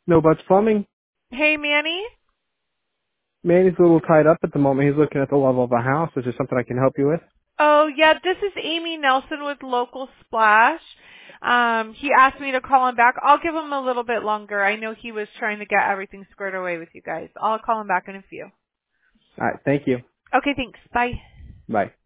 No Buts Plumbing. Hey, Manny. Manny's a little tied up at the moment. He's looking at the level of a house. Is there something I can help you with? Oh, yeah, this is Amy Nelson with Local Splash. He asked me to call him back. I'll give him a little bit longer. I know he was trying to get everything squared away with you guys. I'll call him back in a few. All right. Thank you. Okay, thanks. Bye. Bye.